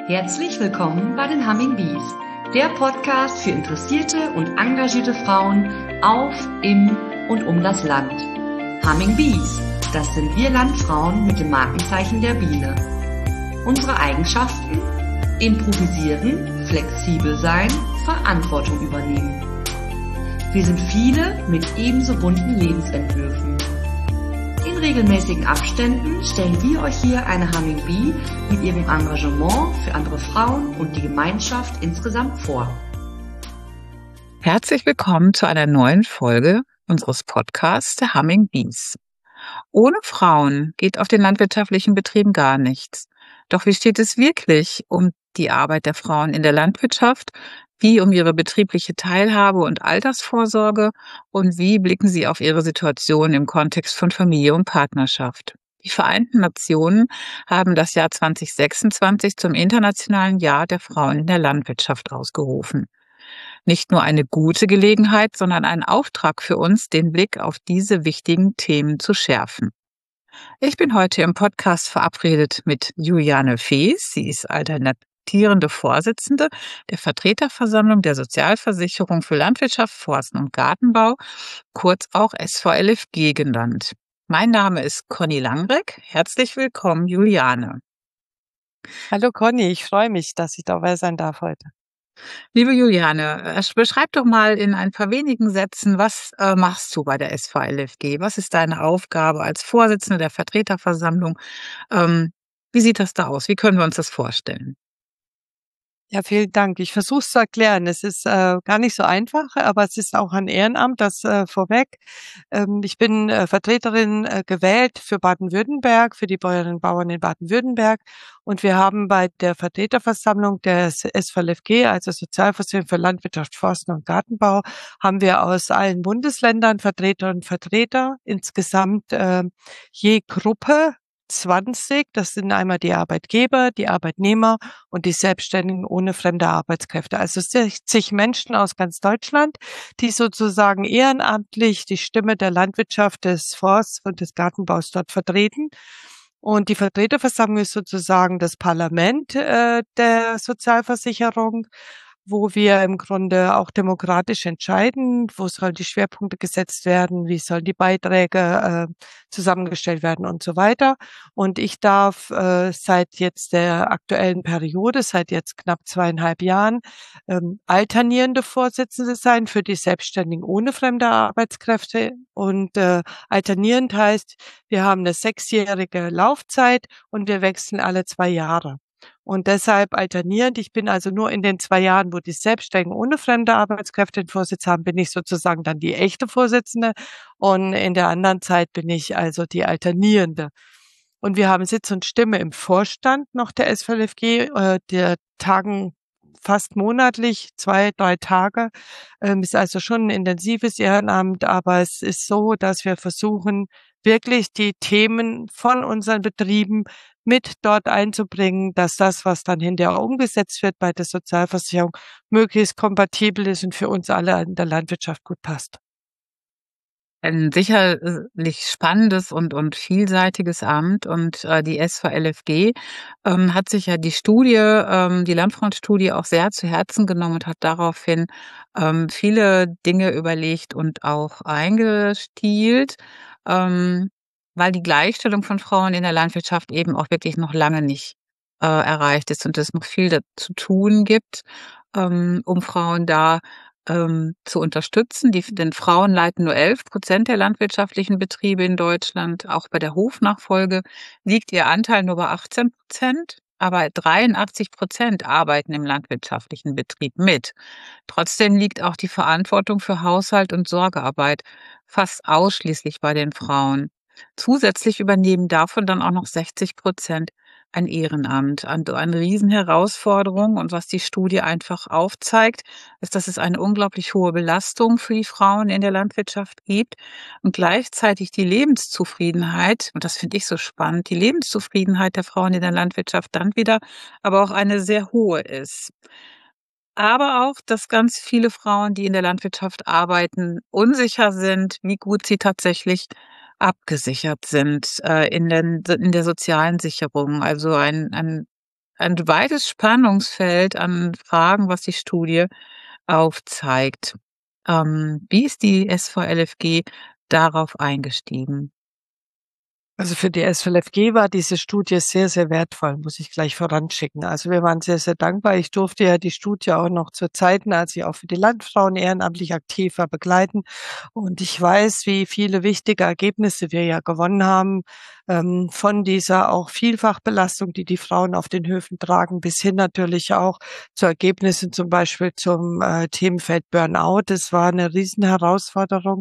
Herzlich willkommen bei den Humming Bees, der Podcast für interessierte und engagierte Frauen auf, im und um das Land. Humming Bees, das sind wir Landfrauen mit dem Markenzeichen der Biene. Unsere Eigenschaften? Improvisieren, flexibel sein, Verantwortung übernehmen. Wir sind viele mit ebenso bunten Lebensentwürfen. In regelmäßigen Abständen stellen wir euch hier eine Humming Bee mit ihrem Engagement für andere Frauen und die Gemeinschaft insgesamt vor. Herzlich willkommen zu einer neuen Folge unseres Podcasts der Humming Bees. Ohne Frauen geht auf den landwirtschaftlichen Betrieben gar nichts. Doch wie steht es wirklich um die Arbeit der Frauen in der Landwirtschaft? Wie um ihre betriebliche Teilhabe und Altersvorsorge? Und wie blicken sie auf ihre Situation im Kontext von Familie und Partnerschaft? Die Vereinten Nationen haben das Jahr 2026 zum Internationalen Jahr der Frauen in der Landwirtschaft ausgerufen. Nicht nur eine gute Gelegenheit, sondern ein Auftrag für uns, den Blick auf diese wichtigen Themen zu schärfen. Ich bin heute im Podcast verabredet mit Juliane Fees. Sie ist alternierende Vorsitzende der Vertreterversammlung der Sozialversicherung für Landwirtschaft, Forsten und Gartenbau, kurz auch SVLFG genannt. Mein Name ist Conny Langreck. Herzlich willkommen, Juliane. Hallo Conny, ich freue mich, dass ich dabei sein darf heute. Liebe Juliane, beschreib doch mal in ein paar wenigen Sätzen, was machst du bei der SVLFG? Was ist deine Aufgabe als Vorsitzende der Vertreterversammlung? Wie sieht das da aus? Wie können wir uns das vorstellen? Ja, vielen Dank. Ich versuche es zu erklären. Es ist gar nicht so einfach, aber es ist auch ein Ehrenamt, das vorweg. Ich bin Vertreterin gewählt für Baden-Württemberg, für die Bäuerinnen und Bauern in Baden-Württemberg. Und wir haben bei der Vertreterversammlung der SVLFG, also Sozialversicherung für Landwirtschaft, Forsten und Gartenbau, haben wir aus allen Bundesländern Vertreterinnen und Vertreter, insgesamt je Gruppe 20, das sind einmal die Arbeitgeber, die Arbeitnehmer und die Selbstständigen ohne fremde Arbeitskräfte. Also 60 Menschen aus ganz Deutschland, die sozusagen ehrenamtlich die Stimme der Landwirtschaft, des Forsts und des Gartenbaus dort vertreten. Und die Vertreterversammlung ist sozusagen das Parlament der Sozialversicherung, wo wir im Grunde auch demokratisch entscheiden, wo sollen die Schwerpunkte gesetzt werden, wie sollen die Beiträge zusammengestellt werden und so weiter. Und ich darf seit jetzt der aktuellen Periode, seit jetzt knapp 2,5 Jahren, alternierende Vorsitzende sein für die Selbstständigen ohne fremde Arbeitskräfte. Und alternierend heißt, wir haben eine 6-jährige Laufzeit und wir wechseln alle 2 Jahre. Und deshalb alternierend. Ich bin also nur in den 2 Jahren, wo die Selbstständigen ohne fremde Arbeitskräfte den Vorsitz haben, bin ich sozusagen dann die echte Vorsitzende. Und in der anderen Zeit bin ich also die Alternierende. Und wir haben Sitz und Stimme im Vorstand noch der SVLFG, der tagen fast monatlich, 2, 3 Tage. Ist also schon ein intensives Ehrenamt, aber es ist so, dass wir versuchen, wirklich die Themen von unseren Betrieben mit dort einzubringen, dass das, was dann hinterher umgesetzt wird bei der Sozialversicherung, möglichst kompatibel ist und für uns alle in der Landwirtschaft gut passt. Ein sicherlich spannendes und vielseitiges Amt und die SVLFG hat sich ja die Landfrauenstudie auch sehr zu Herzen genommen und hat daraufhin viele Dinge überlegt und auch eingestielt, weil die Gleichstellung von Frauen in der Landwirtschaft eben auch wirklich noch lange nicht erreicht ist und es noch viel zu tun gibt, um Frauen da zu unterstützen. Denn Frauen leiten nur 11% der landwirtschaftlichen Betriebe in Deutschland. Auch bei der Hofnachfolge liegt ihr Anteil nur bei 18%, aber 83% arbeiten im landwirtschaftlichen Betrieb mit. Trotzdem liegt auch die Verantwortung für Haushalt und Sorgearbeit fast ausschließlich bei den Frauen. Zusätzlich übernehmen davon dann auch noch 60% ein Ehrenamt. Eine Riesenherausforderung. Und was die Studie einfach aufzeigt, ist, dass es eine unglaublich hohe Belastung für die Frauen in der Landwirtschaft gibt und gleichzeitig die Lebenszufriedenheit, und das finde ich so spannend, die Lebenszufriedenheit der Frauen in der Landwirtschaft dann wieder aber auch eine sehr hohe ist. Aber auch, dass ganz viele Frauen, die in der Landwirtschaft arbeiten, unsicher sind, wie gut sie tatsächlich abgesichert sind in der sozialen Sicherung. Also ein ein weites Spannungsfeld an Fragen, was die Studie aufzeigt. Wie ist die SVLFG darauf eingestiegen? Also für die SLFG war diese Studie sehr, sehr wertvoll, muss ich gleich voranschicken. Also wir waren sehr, sehr dankbar. Ich durfte ja die Studie auch noch zu Zeiten, als ich auch für die Landfrauen ehrenamtlich aktiv war, begleiten. Und ich weiß, wie viele wichtige Ergebnisse wir ja gewonnen haben, von dieser auch Vielfachbelastung, die die Frauen auf den Höfen tragen, bis hin natürlich auch zu Ergebnissen, zum Beispiel zum Themenfeld Burnout. Das war eine Riesenherausforderung.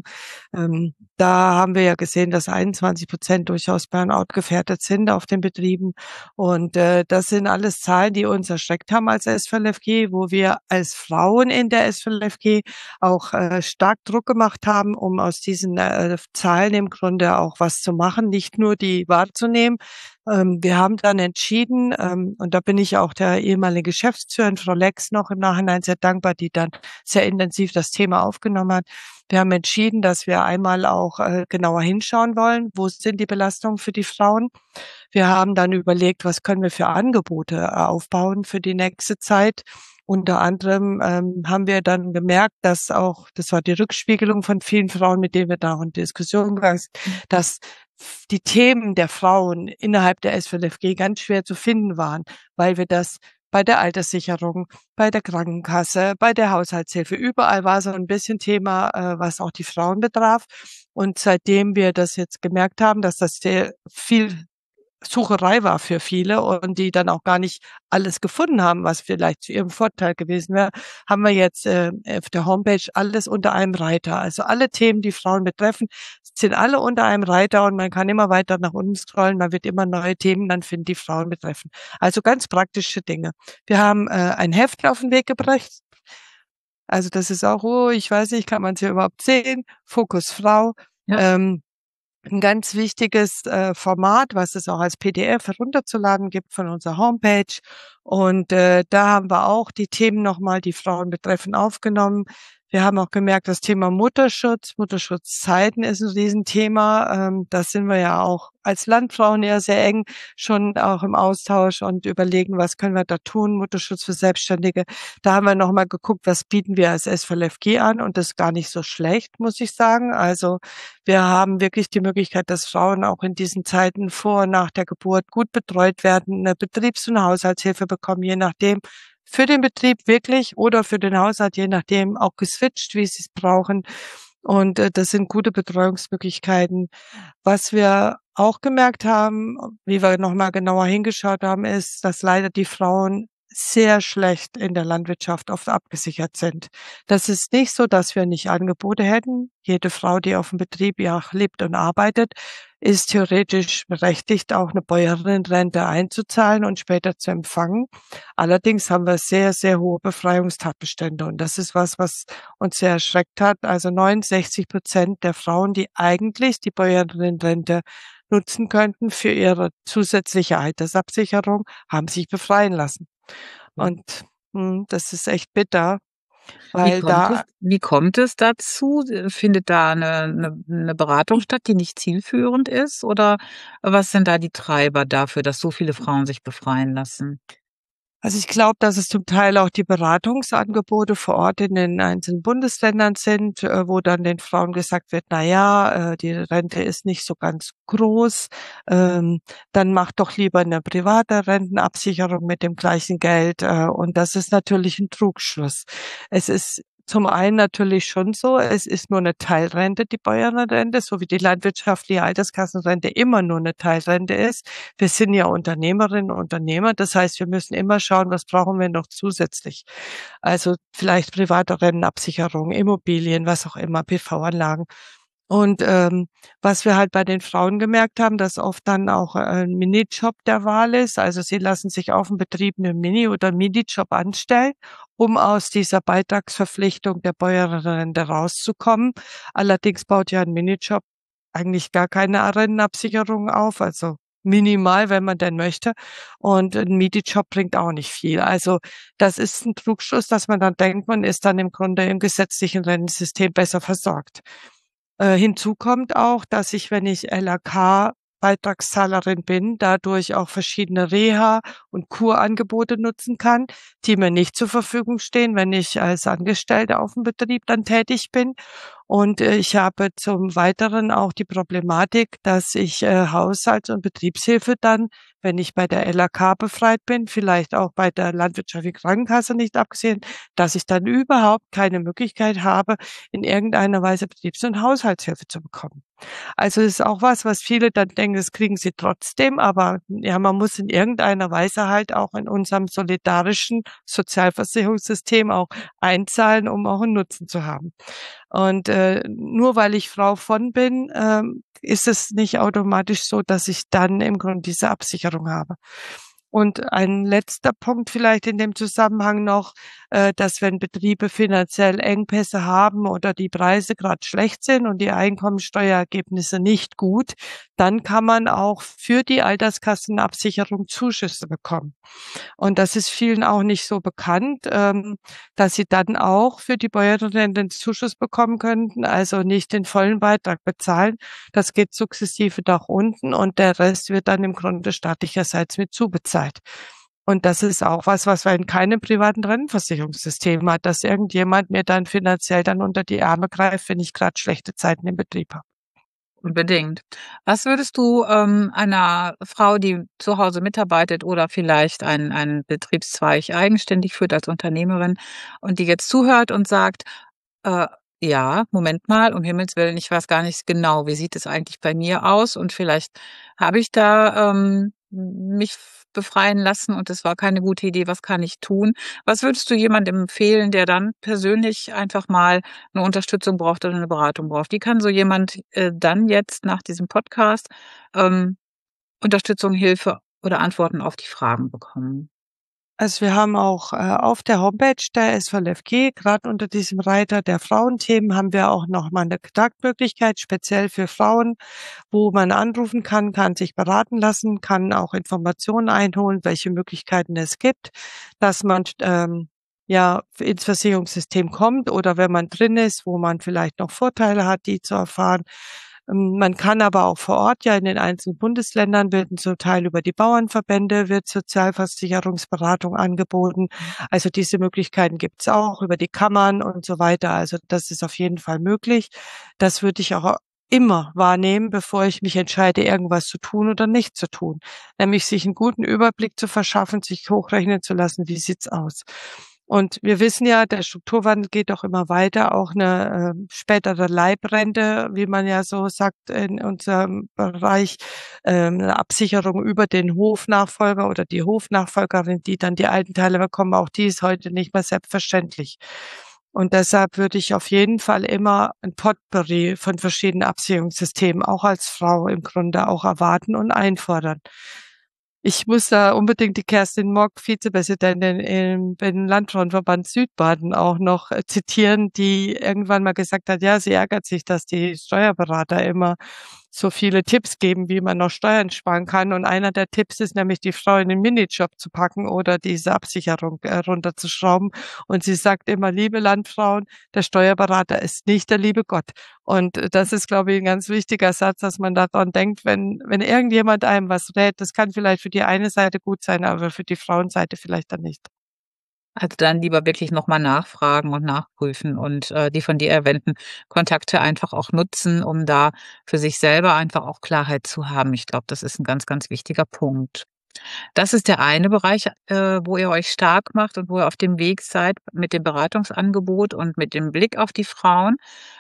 Da haben wir ja gesehen, dass 21% durchaus Burnout gefährdet sind auf den Betrieben. Und das sind alles Zahlen, die uns erschreckt haben als SVLFG, wo wir als Frauen in der SVLFG auch stark Druck gemacht haben, um aus diesen Zahlen im Grunde auch was zu machen, nicht nur die wahrzunehmen. Wir haben dann entschieden, und da bin ich auch der ehemaligen Geschäftsführerin, Frau Lex, noch im Nachhinein sehr dankbar, die dann sehr intensiv das Thema aufgenommen hat. Wir haben entschieden, dass wir einmal auch genauer hinschauen wollen, wo sind die Belastungen für die Frauen. Wir haben dann überlegt, was können wir für Angebote aufbauen für die nächste Zeit. Unter anderem haben wir dann gemerkt, dass auch, das war die Rückspiegelung von vielen Frauen, mit denen wir da in Diskussion gegangen sind, dass die Themen der Frauen innerhalb der SVLFG ganz schwer zu finden waren, weil wir das bei der Alterssicherung, bei der Krankenkasse, bei der Haushaltshilfe, überall war so ein bisschen Thema, was auch die Frauen betraf. Und seitdem wir das jetzt gemerkt haben, dass das sehr viel Sucherei war für viele und die dann auch gar nicht alles gefunden haben, was vielleicht zu ihrem Vorteil gewesen wäre, haben wir jetzt auf der Homepage alles unter einem Reiter. Also alle Themen, die Frauen betreffen, sind alle unter einem Reiter und man kann immer weiter nach unten scrollen, man wird immer neue Themen dann finden, die Frauen betreffen. Also ganz praktische Dinge. Wir haben ein Heft auf den Weg gebracht. Also das ist auch, oh, ich weiß nicht, kann man es hier überhaupt sehen? Fokus Frau. Ja. Ein ganz wichtiges Format, was es auch als PDF herunterzuladen gibt von unserer Homepage. Und da haben wir auch die Themen nochmal, die Frauen betreffen, aufgenommen. Wir haben auch gemerkt, das Thema Mutterschutz, Mutterschutzzeiten ist ein Riesenthema. Da sind wir ja auch als Landfrauen ja sehr eng schon auch im Austausch und überlegen, was können wir da tun, Mutterschutz für Selbstständige. Da haben wir nochmal geguckt, was bieten wir als SVLFG an und das ist gar nicht so schlecht, muss ich sagen. Also wir haben wirklich die Möglichkeit, dass Frauen auch in diesen Zeiten vor und nach der Geburt gut betreut werden, eine Betriebs- und Haushaltshilfe bekommen, je nachdem, für den Betrieb wirklich oder für den Haushalt, je nachdem, auch geswitcht, wie sie es brauchen. Und das sind gute Betreuungsmöglichkeiten. Was wir auch gemerkt haben, wie wir nochmal genauer hingeschaut haben, ist, dass leider die Frauen sehr schlecht in der Landwirtschaft oft abgesichert sind. Das ist nicht so, dass wir nicht Angebote hätten. Jede Frau, die auf dem Betrieb ja lebt und arbeitet, ist theoretisch berechtigt, auch eine Bäuerinnenrente einzuzahlen und später zu empfangen. Allerdings haben wir sehr, sehr hohe Befreiungstatbestände und das ist was uns sehr erschreckt hat. Also 69% der Frauen, die eigentlich die Bäuerinnenrente nutzen könnten für ihre zusätzliche Altersabsicherung, haben sich befreien lassen. Und das ist echt bitter, weil Wie kommt es dazu? Findet da eine Beratung statt, die nicht zielführend ist? Oder was sind da die Treiber dafür, dass so viele Frauen sich befreien lassen? Also ich glaube, dass es zum Teil auch die Beratungsangebote vor Ort in den einzelnen Bundesländern sind, wo dann den Frauen gesagt wird, na ja, die Rente ist nicht so ganz groß, dann macht doch lieber eine private Rentenabsicherung mit dem gleichen Geld. Und das ist natürlich ein Trugschluss. Es ist zum einen natürlich schon so, es ist nur eine Teilrente, die Bäuerinnenrente, so wie die landwirtschaftliche Alterskassenrente immer nur eine Teilrente ist. Wir sind ja Unternehmerinnen und Unternehmer, das heißt, wir müssen immer schauen, was brauchen wir noch zusätzlich. Also vielleicht private Rentenabsicherung, Immobilien, was auch immer, PV-Anlagen. Und was wir halt bei den Frauen gemerkt haben, dass oft dann auch ein Minijob der Wahl ist. Also sie lassen sich auf dem Betrieb einen Mini- oder Minijob anstellen, um aus dieser Beitragsverpflichtung der Bäuerinnenrente rauszukommen. Allerdings baut ja ein Minijob eigentlich gar keine Rentenabsicherung auf, also minimal, wenn man denn möchte. Und ein Minijob bringt auch nicht viel. Also das ist ein Trugschluss, dass man dann denkt, man ist dann im Grunde im gesetzlichen Rentensystem besser versorgt. Hinzu kommt auch, dass ich, wenn ich LAK Beitragszahlerin bin, dadurch auch verschiedene Reha- und Kurangebote nutzen kann, die mir nicht zur Verfügung stehen, wenn ich als Angestellte auf dem Betrieb dann tätig bin. Und ich habe zum Weiteren auch die Problematik, dass ich Haushalts- und Betriebshilfe dann, wenn ich bei der LAK befreit bin, vielleicht auch bei der landwirtschaftlichen Krankenkasse nicht abgesehen, dass ich dann überhaupt keine Möglichkeit habe, in irgendeiner Weise Betriebs- und Haushaltshilfe zu bekommen. Also es ist auch was viele dann denken, das kriegen sie trotzdem, aber ja, man muss in irgendeiner Weise halt auch in unserem solidarischen Sozialversicherungssystem auch einzahlen, um auch einen Nutzen zu haben. Und nur weil ich Frau von bin, ist es nicht automatisch so, dass ich dann im Grunde diese Absicherung habe. Und ein letzter Punkt vielleicht in dem Zusammenhang noch, dass wenn Betriebe finanziell Engpässe haben oder die Preise gerade schlecht sind und die Einkommensteuerergebnisse nicht gut, dann kann man auch für die Alterskassenabsicherung Zuschüsse bekommen. Und das ist vielen auch nicht so bekannt, dass sie dann auch für die Bäuerinnen den Zuschuss bekommen könnten, also nicht den vollen Beitrag bezahlen. Das geht sukzessive nach unten und der Rest wird dann im Grunde staatlicherseits mit zubezahlt. Und das ist auch was man in keinem privaten Rentenversicherungssystem hat, dass irgendjemand mir dann finanziell dann unter die Arme greift, wenn ich gerade schlechte Zeiten im Betrieb habe. Unbedingt. Was würdest du einer Frau, die zu Hause mitarbeitet oder vielleicht einen Betriebszweig eigenständig führt als Unternehmerin und die jetzt zuhört und sagt, äh, ja, Moment mal, um Himmels Willen, ich weiß gar nicht genau, wie sieht es eigentlich bei mir aus und vielleicht habe ich da mich befreien lassen und es war keine gute Idee, was kann ich tun? Was würdest du jemandem empfehlen, der dann persönlich einfach mal eine Unterstützung braucht oder eine Beratung braucht? Wie kann so jemand dann jetzt nach diesem Podcast ähm, Unterstützung, Hilfe oder Antworten auf die Fragen bekommen? Also wir haben auch auf der Homepage der SVLFG, gerade unter diesem Reiter der Frauenthemen, haben wir auch noch mal eine Kontaktmöglichkeit, speziell für Frauen, wo man anrufen kann sich beraten lassen, kann auch Informationen einholen, welche Möglichkeiten es gibt, dass man ja ins Versicherungssystem kommt oder wenn man drin ist, wo man vielleicht noch Vorteile hat, die zu erfahren. Man kann aber auch vor Ort ja in den einzelnen Bundesländern werden zum Teil über die Bauernverbände wird Sozialversicherungsberatung angeboten. Also diese Möglichkeiten gibt's auch über die Kammern und so weiter. Also das ist auf jeden Fall möglich. Das würde ich auch immer wahrnehmen, bevor ich mich entscheide, irgendwas zu tun oder nicht zu tun. Nämlich sich einen guten Überblick zu verschaffen, sich hochrechnen zu lassen, wie sieht's aus. Und wir wissen ja, der Strukturwandel geht auch immer weiter, auch eine spätere Leibrente, wie man ja so sagt in unserem Bereich, 'ne Absicherung über den Hofnachfolger oder die Hofnachfolgerin, die dann die alten Teile bekommen, auch die ist heute nicht mehr selbstverständlich. Und deshalb würde ich auf jeden Fall immer ein Potpourri von verschiedenen Absicherungssystemen auch als Frau im Grunde auch erwarten und einfordern. Ich muss da unbedingt die Kerstin Mock, Vizepräsidentin im Landfrauenverband Südbaden auch noch zitieren, die irgendwann mal gesagt hat, ja, sie ärgert sich, dass die Steuerberater immer so viele Tipps geben, wie man noch Steuern sparen kann. Und einer der Tipps ist nämlich, die Frau in den Minijob zu packen oder diese Absicherung runterzuschrauben. Und sie sagt immer, liebe Landfrauen, der Steuerberater ist nicht der liebe Gott. Und das ist, glaube ich, ein ganz wichtiger Satz, dass man daran denkt, wenn irgendjemand einem was rät, das kann vielleicht für die eine Seite gut sein, aber für die Frauenseite vielleicht dann nicht. Also dann lieber wirklich noch mal nachfragen und nachprüfen und die von dir erwähnten Kontakte einfach auch nutzen, um da für sich selber einfach auch Klarheit zu haben. Ich glaube, das ist ein ganz, ganz wichtiger Punkt. Das ist der eine Bereich, wo ihr euch stark macht und wo ihr auf dem Weg seid mit dem Beratungsangebot und mit dem Blick auf die Frauen.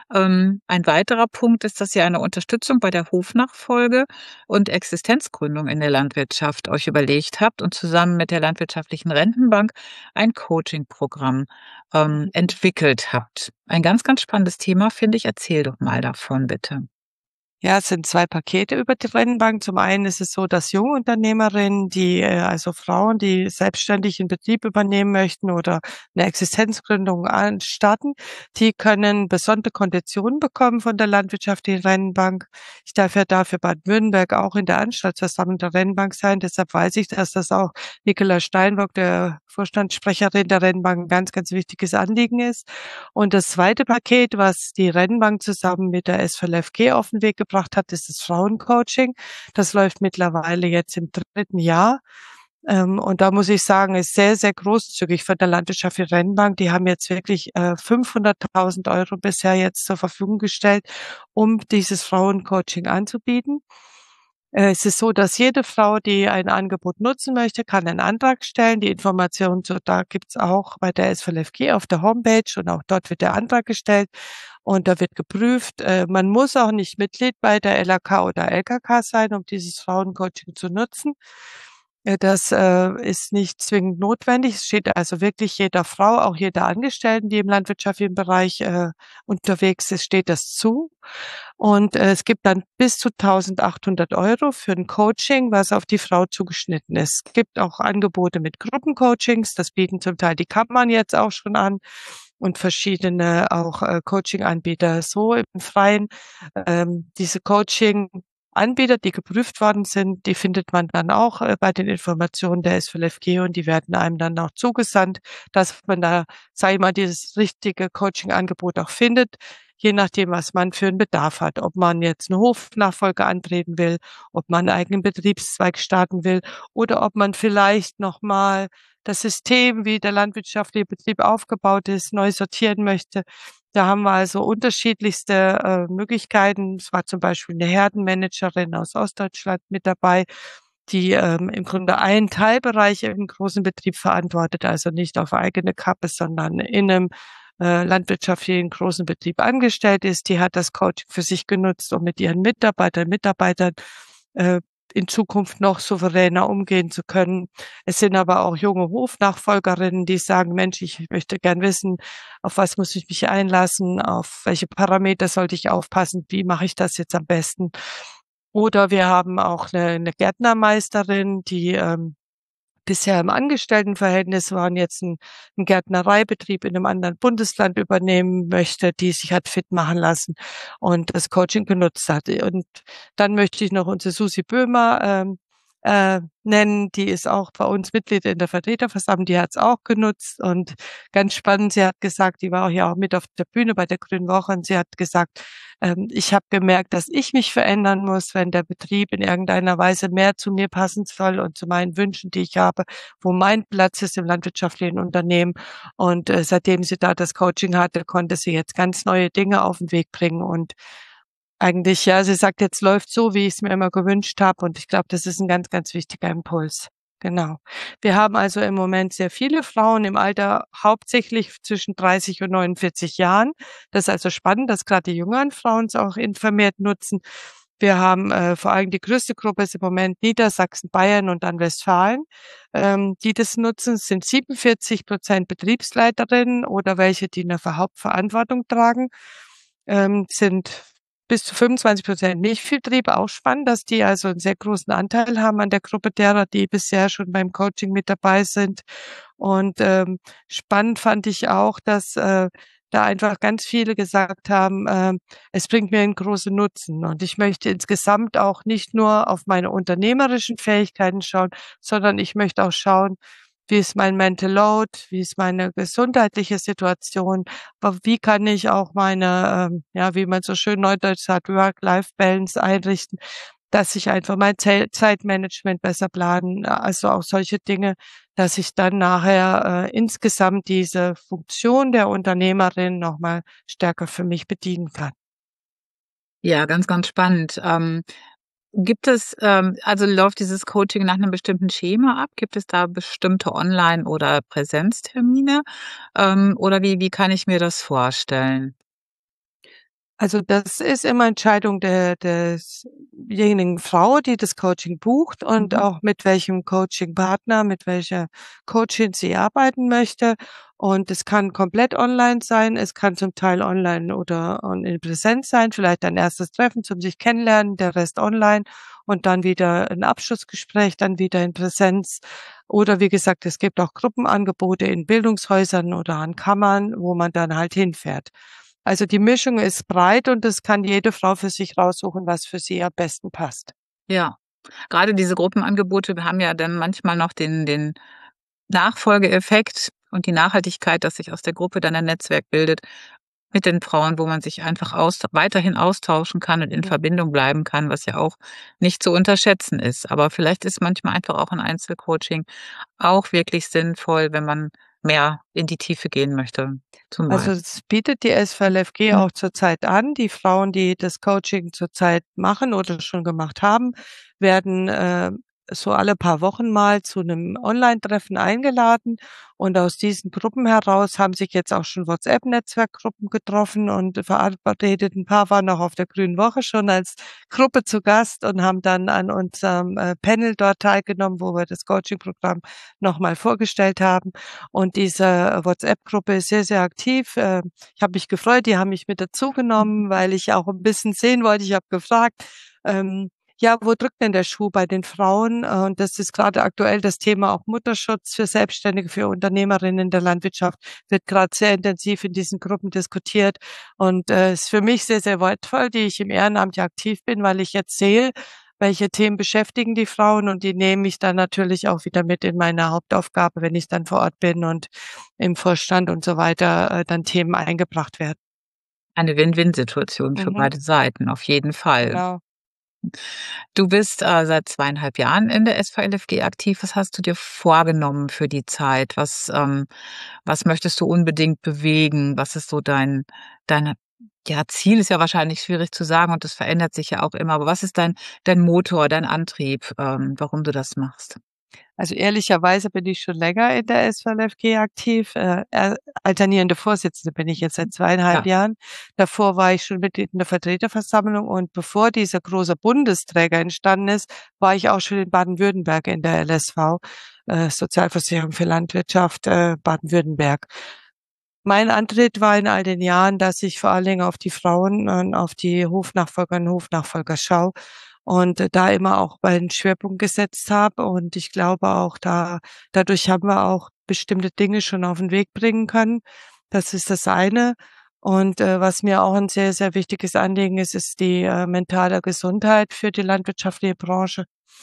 Ein weiterer Punkt ist, dass ihr eine Unterstützung bei der Hofnachfolge und Existenzgründung in der Landwirtschaft euch überlegt habt und zusammen mit der Landwirtschaftlichen Rentenbank ein Coaching-Programm entwickelt habt. Ein ganz, ganz spannendes Thema, finde ich. Erzähl doch mal davon, bitte. Ja, es sind 2 Pakete über die Rennbank. Zum einen ist es so, dass Jungunternehmerinnen, die also Frauen, die selbstständig 'n Betrieb übernehmen möchten oder eine Existenzgründung starten, die können besondere Konditionen bekommen von der landwirtschaftlichen Rennbank. Ich darf ja da für Baden-Württemberg auch in der Anstaltsversammlung der Rennbank sein. Deshalb weiß ich, dass das auch Nicola Steinbock, der Vorstandssprecherin der Rennbank, 'n ganz, ganz wichtiges Anliegen ist. Und das zweite Paket, was die Rennbank zusammen mit der SVLFG auf 'n Weg gebracht hat, ist das Frauencoaching. Das läuft mittlerweile jetzt im 3. Jahr. Und da muss ich sagen, ist sehr, sehr großzügig von der Landwirtschaftlichen Rentenbank. Die haben jetzt wirklich 500.000 Euro bisher jetzt zur Verfügung gestellt, um dieses Frauencoaching anzubieten. Es ist so, dass jede Frau, die ein Angebot nutzen möchte, kann einen Antrag stellen. Die Informationen da gibt's auch bei der SVLFG auf der Homepage und auch dort wird der Antrag gestellt und da wird geprüft. Man muss auch nicht Mitglied bei der LAK oder LKK sein, um dieses Frauencoaching zu nutzen. Das ist nicht zwingend notwendig. Es steht also wirklich jeder Frau, auch jeder Angestellten, die im landwirtschaftlichen Bereich unterwegs ist, steht das zu. Und es gibt dann bis zu 1.800 Euro für ein Coaching, was auf die Frau zugeschnitten ist. Es gibt auch Angebote mit Gruppencoachings. Das bieten zum Teil die Kammern jetzt auch schon an und verschiedene auch Coaching-Anbieter so im Freien. Diese Coaching-Anbieter, die geprüft worden sind, die findet man dann auch bei den Informationen der SVLFG und die werden einem dann auch zugesandt, dass man da, sag ich mal, dieses richtige Coaching-Angebot auch findet, je nachdem, was man für einen Bedarf hat. Ob man jetzt eine Hofnachfolge antreten will, ob man einen eigenen Betriebszweig starten will oder ob man vielleicht nochmal das System, wie der landwirtschaftliche Betrieb aufgebaut ist, neu sortieren möchte. Da haben wir also unterschiedlichste Möglichkeiten. Es war zum Beispiel eine Herdenmanagerin aus Ostdeutschland mit dabei, die im Grunde einen Teilbereich im großen Betrieb verantwortet, also nicht auf eigene Kappe, sondern in einem landwirtschaftlichen großen Betrieb angestellt ist. Die hat das Coaching für sich genutzt, um mit ihren Mitarbeitern in Zukunft noch souveräner umgehen zu können. Es sind aber auch junge Hofnachfolgerinnen, die sagen, Mensch, ich möchte gern wissen, auf was muss ich mich einlassen, auf welche Parameter sollte ich aufpassen, wie mache ich das jetzt am besten. Oder wir haben auch eine Gärtnermeisterin, die bisher im Angestelltenverhältnis waren, jetzt einen Gärtnereibetrieb in einem anderen Bundesland übernehmen möchte, die sich hat fit machen lassen und das Coaching genutzt hat. Und dann möchte ich noch unsere Susi Böhmer nennen. Die ist auch bei uns Mitglied in der Vertreterversammlung. Die hat es auch genutzt und ganz spannend. Sie hat gesagt, die war auch ja auch mit auf der Bühne bei der Grünen Woche und sie hat gesagt, ich habe gemerkt, dass ich mich verändern muss, wenn der Betrieb in irgendeiner Weise mehr zu mir passen soll und zu meinen Wünschen, die ich habe, wo mein Platz ist im landwirtschaftlichen Unternehmen. Und seitdem sie da das Coaching hatte, konnte sie jetzt ganz neue Dinge auf den Weg bringen und eigentlich, ja, sie sagt, jetzt läuft so, wie ich es mir immer gewünscht habe. Und ich glaube, das ist ein ganz, ganz wichtiger Impuls. Genau. Wir haben also im Moment sehr viele Frauen im Alter hauptsächlich zwischen 30 und 49 Jahren. Das ist also spannend, dass gerade die jüngeren Frauen es auch vermehrt nutzen. Wir haben vor allem die größte Gruppe ist im Moment Niedersachsen, Bayern und dann Westfalen, die das nutzen. Es sind 47% Betriebsleiterinnen oder welche, die eine Hauptverantwortung tragen, sind bis zu 25% Milchviehbetriebe, auch spannend, dass die also einen sehr großen Anteil haben an der Gruppe derer, die bisher schon beim Coaching mit dabei sind. Und spannend fand ich auch, dass da einfach ganz viele gesagt haben, es bringt mir einen großen Nutzen. Und ich möchte insgesamt auch nicht nur auf meine unternehmerischen Fähigkeiten schauen, sondern ich möchte auch schauen, wie ist mein Mental Load, wie ist meine gesundheitliche Situation, aber wie kann ich auch meine, ja, wie man so schön neudeutsch sagt, Work-Life-Balance einrichten, dass ich einfach mein Zeitmanagement besser planen, also auch solche Dinge, dass ich dann nachher insgesamt diese Funktion der Unternehmerin nochmal stärker für mich bedienen kann. Ja, ganz, ganz spannend. Gibt es, also läuft dieses Coaching nach einem bestimmten Schema ab? Gibt es da bestimmte Online- oder Präsenztermine? Oder wie kann ich mir das vorstellen? Also, das ist immer Entscheidung desjenigen Frau, die das Coaching bucht und Mhm. auch mit welchem Coachingpartner, mit welcher Coachin sie arbeiten möchte. Und es kann komplett online sein, es kann zum Teil online oder in Präsenz sein, vielleicht ein erstes Treffen zum sich kennenlernen, der Rest online und dann wieder ein Abschlussgespräch, dann wieder in Präsenz. Oder wie gesagt, es gibt auch Gruppenangebote in Bildungshäusern oder an Kammern, wo man dann halt hinfährt. Also die Mischung ist breit und das kann jede Frau für sich raussuchen, was für sie am besten passt. Ja, gerade diese Gruppenangebote haben ja dann manchmal noch den Nachfolgeeffekt und die Nachhaltigkeit, dass sich aus der Gruppe dann ein Netzwerk bildet. mit den Frauen, wo man sich einfach weiterhin austauschen kann und in Mhm. Verbindung bleiben kann, was ja auch nicht zu unterschätzen ist. Aber vielleicht ist manchmal einfach auch ein Einzelcoaching auch wirklich sinnvoll, wenn man mehr in die Tiefe gehen möchte, zum Also, Beispiel. das bietet die SVLFG Mhm. auch zurzeit an. Die Frauen, die das Coaching zurzeit machen oder schon gemacht haben, werden, so alle paar Wochen mal zu einem Online-Treffen eingeladen. Und aus diesen Gruppen heraus haben sich jetzt auch schon WhatsApp-Netzwerkgruppen getroffen und verabredet. Ein paar waren auch auf der Grünen Woche schon als Gruppe zu Gast und haben dann an unserem, Panel dort teilgenommen, wo wir das Coaching-Programm noch mal vorgestellt haben. Und diese WhatsApp-Gruppe ist sehr, sehr aktiv. Ich habe mich gefreut, die haben mich mit dazugenommen, weil ich auch 'n bisschen sehen wollte. Ich habe gefragt, ja, wo drückt denn der Schuh bei den Frauen? Und das ist grade aktuell das Thema auch Mutterschutz für Selbstständige, für Unternehmerinnen in der Landwirtschaft, wird grad sehr intensiv in diesen Gruppen diskutiert und, ist für mich sehr, sehr wertvoll, die ich im Ehrenamt ja aktiv bin, weil ich jetzt sehe, welche Themen beschäftigen die Frauen und die nehme ich dann natürlich auch wieder mit in meine Hauptaufgabe, wenn ich dann vor Ort bin und im Vorstand und so weiter, dann Themen eingebracht werden. Eine Win-Win-Situation für Mhm, beide Seiten, auf jeden Fall. genau. Du bist, seit 2,5 Jahren in der SVLFG aktiv. Was hast du dir vorgenommen für die Zeit? Was möchtest du unbedingt bewegen? Was ist so dein ja, Ziel ist ja wahrscheinlich schwierig zu sagen und das verändert sich ja auch immer, aber was ist dein Motor, dein Antrieb, warum du das machst? Also, ehrlicherweise bin ich schon länger in der SVLFG aktiv. Alternierende Vorsitzende bin ich jetzt seit 2,5 Ja. Jahren. Davor war ich schon Mitglied in der Vertreterversammlung und bevor dieser große Bundesträger entstanden ist, war ich auch schon in Baden-Württemberg in der LSV, Sozialversicherung für Landwirtschaft, Baden-Württemberg. Mein Antritt war in all den Jahren, dass ich vor allen Dingen auf die Frauen und auf die Hofnachfolgerinnen und Hofnachfolger schaue und, da immer auch meinen Schwerpunkt gesetzt habe. Und ich glaube auch, dadurch haben wir auch bestimmte Dinge schon auf 'n Weg bringen können. Das ist das eine. Und, was mir auch 'n sehr, sehr wichtiges Anliegen ist, ist die, mentale Gesundheit für die landwirtschaftliche Branche.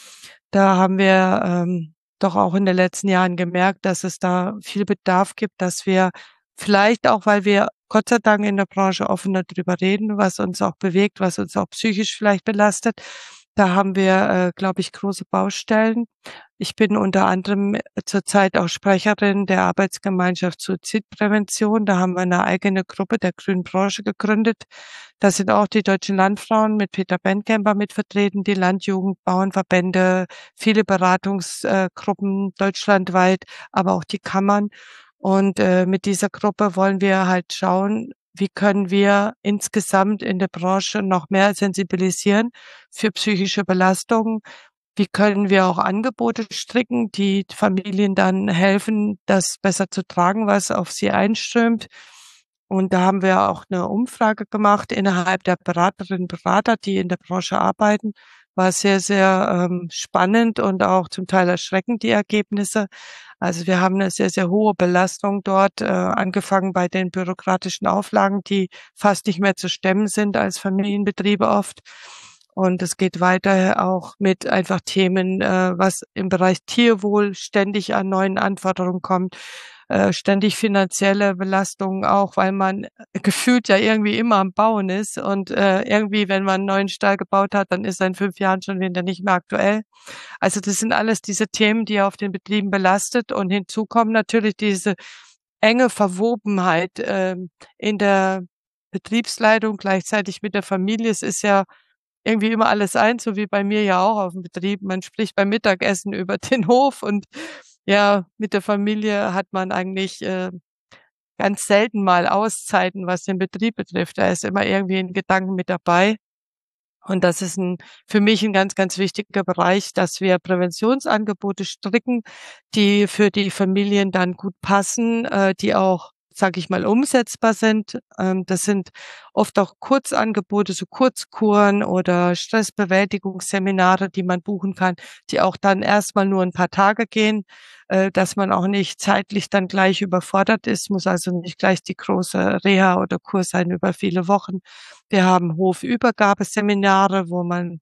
Da haben wir, doch auch in den letzten Jahren gemerkt, dass es da viel Bedarf gibt, dass wir vielleicht auch, weil wir Gott sei Dank in der Branche offener drüber reden, was uns auch bewegt, was uns auch psychisch vielleicht belastet. Da haben wir, glaube ich, große Baustellen. Ich bin unter anderem zurzeit auch Sprecherin der Arbeitsgemeinschaft Suizidprävention. Da haben wir 'ne eigene Gruppe der Grünen Branche gegründet. Da sind auch die Deutschen Landfrauen mit Peter Bencamper mit vertreten, die Landjugend, Bauernverbände, viele Beratungsgruppen deutschlandweit, aber auch die Kammern. Und, mit dieser Gruppe wollen wir halt schauen, wie können wir insgesamt in der Branche noch mehr sensibilisieren für psychische Belastungen? Wie können wir auch Angebote stricken, die Familien dann helfen, das besser zu tragen, was auf sie einströmt? Und da haben wir auch 'ne Umfrage gemacht innerhalb der Beraterinnen und Berater, die in der Branche arbeiten. War sehr, sehr, spannend und auch zum Teil erschreckend, die Ergebnisse. Also, wir haben 'ne sehr, sehr hohe Belastung dort, angefangen bei den bürokratischen Auflagen, die fast nicht mehr zu stemmen sind als Familienbetriebe oft. Und es geht weiter auch mit einfach Themen, was im Bereich Tierwohl ständig an neuen Anforderungen kommt, ständig finanzielle Belastungen auch, weil man gefühlt ja irgendwie immer am Bauen ist und, irgendwie, wenn man 'n neuen Stall gebaut hat, dann ist er in 5 Jahren schon wieder nicht mehr aktuell. Also, das sind alles diese Themen, die auf den Betrieben belastet und hinzu kommt natürlich diese enge Verwobenheit, in der Betriebsleitung gleichzeitig mit der Familie. Es ist ja irgendwie immer alles eins, so wie bei mir ja auch aufm Betrieb. Man spricht beim Mittagessen über den Hof und ja, mit der Familie hat man eigentlich, ganz selten mal Auszeiten, was den Betrieb betrifft. Da ist immer irgendwie 'n Gedanken mit dabei. Und das ist 'n für mich 'n ganz, ganz wichtiger Bereich, dass wir Präventionsangebote stricken, die für die Familien dann gut passen, die auch, sage ich mal, umsetzbar sind. Das sind oft auch Kurzangebote, so Kurzkuren oder Stressbewältigungsseminare, die man buchen kann, die auch dann erst mal nur 'n paar Tage gehen, dass man auch nicht zeitlich dann gleich überfordert ist, muss also nicht gleich die große Reha oder Kur sein über viele Wochen. Wir haben Hofübergabeseminare, wo man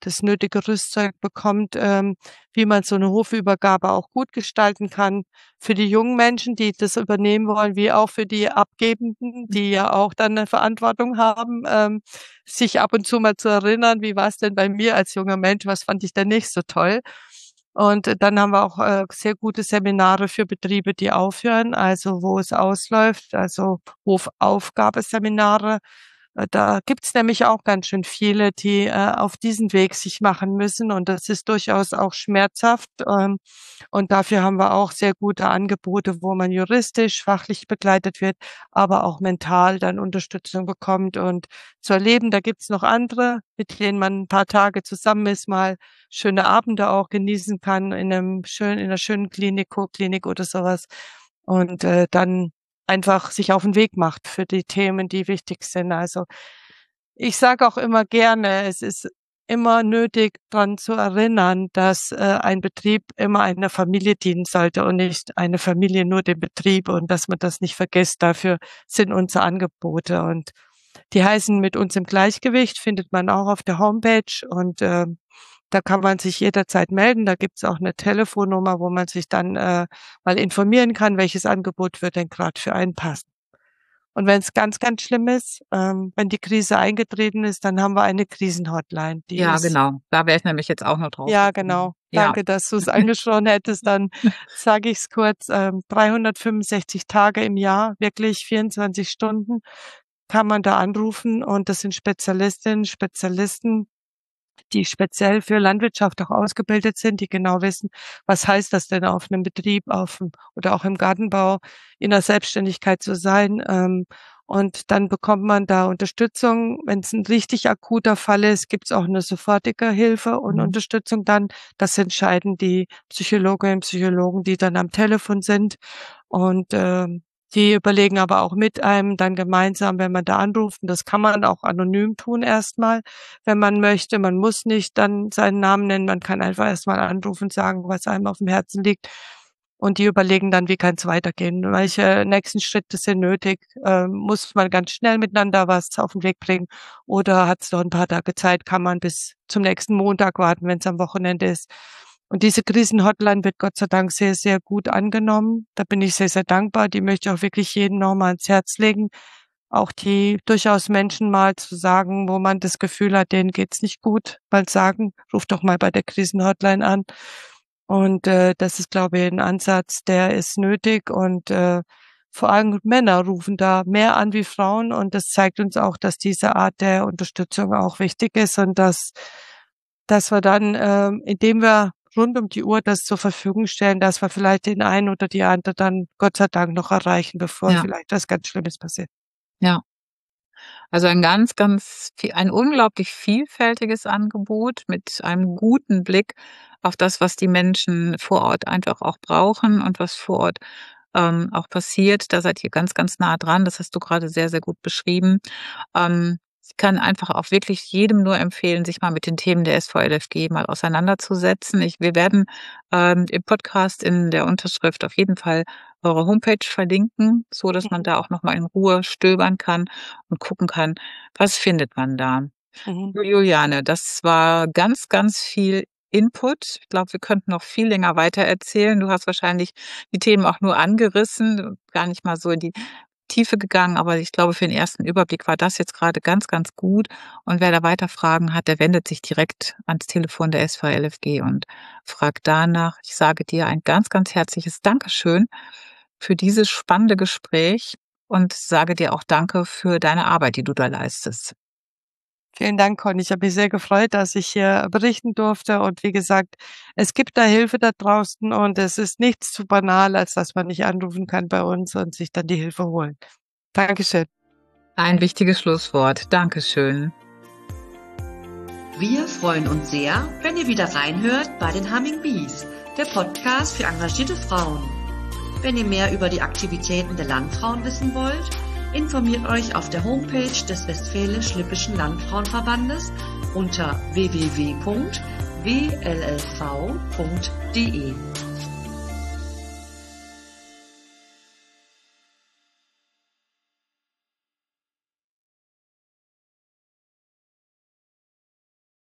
das nötige Rüstzeug bekommt, wie man so eine Hofübergabe auch gut gestalten kann. Für die jungen Menschen, die das übernehmen wollen, wie auch für die Abgebenden, die ja auch dann 'ne Verantwortung haben, sich ab und zu mal zu erinnern: „Wie war's denn bei mir als junger Mensch? Was fand ich denn nicht so toll?“ Und dann haben wir auch, sehr gute Seminare für Betriebe, die aufhören, also wo es ausläuft, also Hofaufgabeseminare. Da gibt's nämlich auch ganz schön viele, die, auf diesen Weg sich machen müssen und das ist durchaus auch schmerzhaft, und dafür haben wir auch sehr gute Angebote, wo man juristisch, fachlich begleitet wird, aber auch mental dann Unterstützung bekommt und zu erleben, da gibt's noch andere, mit denen man 'n paar Tage zusammen ist, mal schöne Abende auch genießen kann in 'ner schönen Klinik, Kurklinik oder so was und, dann einfach sich auf 'n Weg macht für die Themen, die wichtig sind. Also, ich sage auch immer gerne, es ist immer nötig, dran zu erinnern, dass, ein Betrieb immer einer Familie dienen sollte und nicht eine Familie nur dem Betrieb und dass man das nicht vergisst. Dafür sind unsere Angebote und die heißen „Mit uns im Gleichgewicht“, findet man auch auf der Homepage und, da kann man sich jederzeit melden. Da gibt's auch 'ne Telefonnummer, wo man sich dann, mal informieren kann, welches Angebot wird denn grad für einen passen. Und wenn's ganz, ganz schlimm ist, wenn die Krise eingetreten ist, dann haben wir eine Krisenhotline. Die Ja, ist genau. Da wäre ich nämlich jetzt auch noch drauf ja, gekommen. genau. Ja. Danke, dass du's angesprochen hättest. Dann sage ich's kurz, 365 Tage im Jahr, wirklich 24 Stunden kann man da anrufen und das sind Spezialistinnen, Spezialisten, die speziell für Landwirtschaft auch ausgebildet sind, die genau wissen, was heißt das denn auf 'nem Betrieb, auf'm oder auch im Gartenbau in der Selbstständigkeit zu sein. Und dann bekommt man da Unterstützung. Wenn's 'n richtig akuter Fall ist, gibt's auch 'ne sofortige Hilfe und Mhm. Unterstützung dann. Das entscheiden die Psychologinnen, Psychologen, die dann am Telefon sind. Und, die überlegen aber auch mit einem dann gemeinsam, wenn man da anruft und das kann man auch anonym tun erst mal, wenn man möchte. Man muss nicht dann seinen Namen nennen, man kann einfach erst mal anrufen und sagen, was einem auf'm Herzen liegt. Und die überlegen dann, wie kann's weitergehen? Welche nächsten Schritte sind nötig? Muss man ganz schnell miteinander was auf 'n Weg bringen oder hat's noch 'n paar Tage Zeit? Kann man bis zum nächsten Montag warten, wenn's am Wochenende ist? Und diese Krisenhotline wird Gott sei Dank sehr, sehr gut angenommen. Da bin ich sehr, sehr dankbar. Die möchte ich auch wirklich jedem noch mal ans Herz legen. Auch die durchaus Menschen mal zu sagen, wo man das Gefühl hat, denen geht's nicht gut, mal sagen: „Ruf doch mal bei der Krisenhotline an.“ Und, das ist, glaube ich, 'n Ansatz, der ist nötig und, vor allem Männer rufen da mehr an wie Frauen und das zeigt uns auch, dass diese Art der Unterstützung auch wichtig ist und dass wir dann, indem wir rund um die Uhr das zur Verfügung stellen, dass wir vielleicht den einen oder die andere dann Gott sei Dank noch erreichen, bevor Ja, vielleicht was ganz Schlimmes passiert. ja. Also ein unglaublich vielfältiges Angebot mit einem guten Blick auf das, was die Menschen vor Ort einfach auch brauchen und was vor Ort, auch passiert. Da seid ihr ganz, ganz nah dran. Das hast du gerade sehr, sehr gut beschrieben. Ich kann einfach auch wirklich jedem nur empfehlen, sich mal mit den Themen der SVLFG mal auseinanderzusetzen. Wir werden, im Podcast in der Unterschrift auf jeden Fall eure Homepage verlinken, so dass man Mhm, da auch noch mal in Ruhe stöbern kann und gucken kann, was findet man da. mhm. Juliane, das war ganz, ganz viel Input. Ich glaube, wir könnten noch viel länger weitererzählen. Du hast wahrscheinlich die Themen auch nur angerissen, gar nicht mal so in die Tiefe gegangen, aber ich glaube, für den ersten Überblick war das jetzt gerade ganz, ganz gut. Und wer da weiter Fragen hat, der wendet sich direkt ans Telefon der SVLFG und fragt danach. Ich sage dir ein ganz, ganz herzliches Dankeschön für dieses spannende Gespräch und sage dir auch Danke für deine Arbeit, die du da leistest. Vielen Dank, Conny. Ich habe mich sehr gefreut, dass ich hier berichten durfte und wie gesagt, es gibt da Hilfe da draußen und es ist nichts zu banal, als dass man nicht anrufen kann bei uns und sich dann die Hilfe holen. Dankeschön. Ein wichtiges Schlusswort. Dankeschön. Wir freuen uns sehr, wenn ihr wieder reinhört bei den Humming Bees, der Podcast für engagierte Frauen. Wenn ihr mehr über die Aktivitäten der Landfrauen wissen wollt, informiert euch auf der Homepage des Westfälisch-Lippischen Landfrauenverbandes unter www.wllv.de.